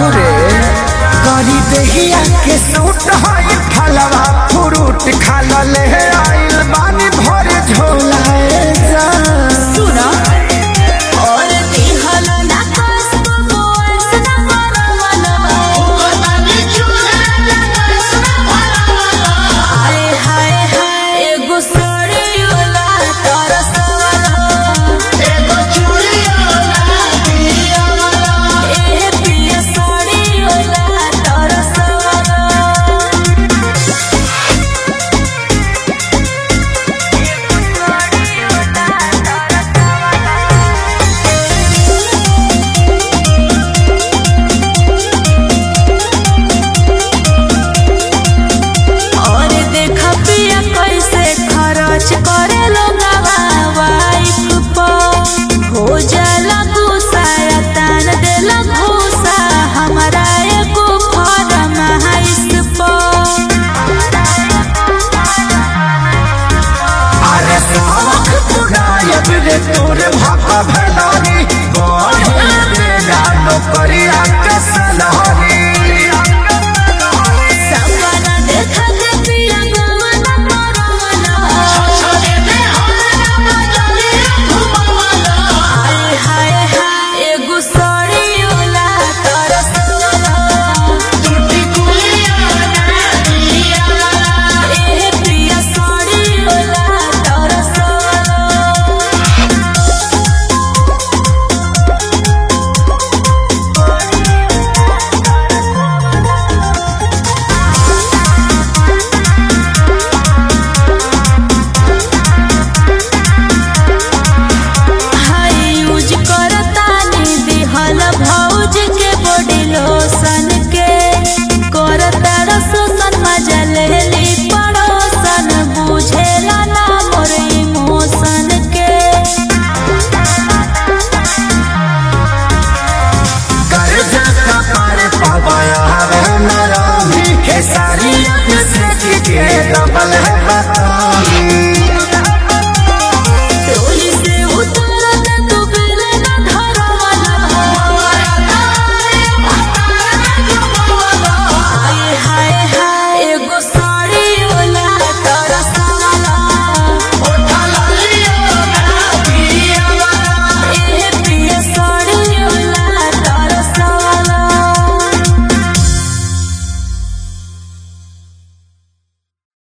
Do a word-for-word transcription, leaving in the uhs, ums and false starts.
कहू रे करी देहिया के सूट है फलवा फ्रूट खा ले आइल बानी भरे झोला जा सुना और दिहल ना कसम मोर सना परवलवा बतानी चूहे हाय हाय हाय एगो सड़ियोला तरसवाला एगो चूड़ियोला दियावाला ए पिया सड़ियोला तरसवाला और देखा पिया कैसे खर्च करे लोगवा वाइफ पर हो जाला गुस्सा तान देला घूसा हमारा एको फरमाइश पर अरे साख पुरायब रे तोरे भापा भला